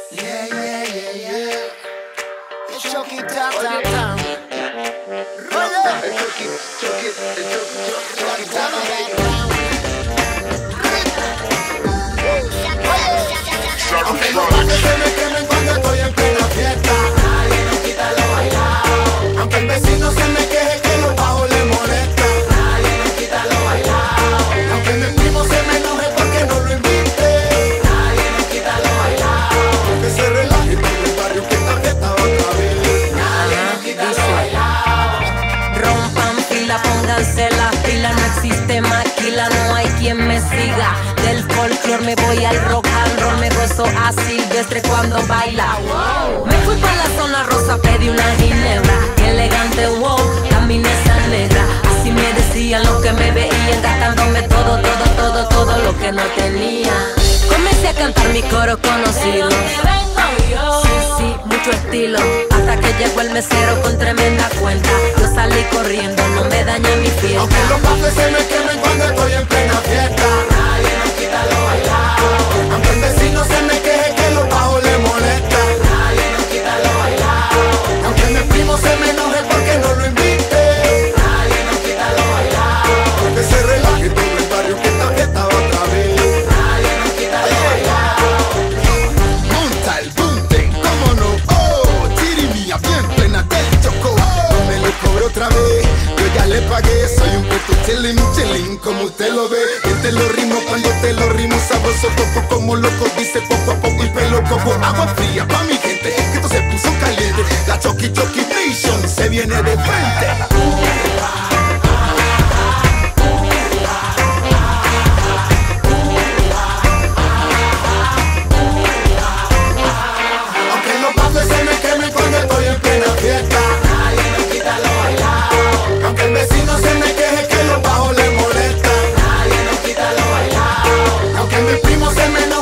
Yeah, yeah, yeah, yeah. It's Chucky Town, Town, Town. Aunque los bares se me quemen cuando estoy en plena fiesta, nadie nos quita lo bailado. Aunque el vecino se me queje que los bajos le molestan, nadie nos quita lo bailado. Aunque mi primo se me enoje porque no lo invite, nadie nos quita lo bailado. Que se relaje todo el barrio que esta fiesta va otra vez, nadie nos quita lo bailado. Rompan fila, pónganse las pilas, no existe maquila, no hay quien me siga. Del folclore me voy al rock and roll, me gozo a Silvestre cuando baila. Me fui pa' la zona rosa, pedí una ginebra, qué elegante, wow, caminé esa negra. Así me decían los que me veían, gastándome todo, todo, todo, todo lo que no tenía. Comencé a cantar mi coro conocido. Sí, sí, mucho estilo. Hasta que llegó el mesero con tremenda cuenta. Yo salí corriendo, no me dañé mi fiesta. Aunque los bares se me quemen cuando estoy en plena fiesta, nadie nos quita lo bailado. Aunque el vecino se me queje que los bajos le molestan, nadie nos quita lo bailado. Aunque mi primo se me enoje porque no lo invite, nadie nos quita lo bailado. Que se relaje todo el barrio que esta fiesta va otra vez, nadie nos quita lo bailado. Monta el bunte, cómo no, oh, tirimía bien plena del choco. No me lo cobré otra vez, yo ya le pagué. Soy un puto chilling, chilling, como usted lo ve. Yo te lo rimo cuando te lo rimo, sabroso poco como loco, dice poco a poco y pelo coco. Agua fría pa' mi gente, que esto se puso caliente. La Chucky Chucky Nation se viene de frente. Aunque los bares se me quemen cuando estoy en plena fiesta, nadie nos quita lo bailado. Aunque el vecino se me queje que los bajos le molestan, nadie nos quita lo bailado. Aunque mi primo se me enoje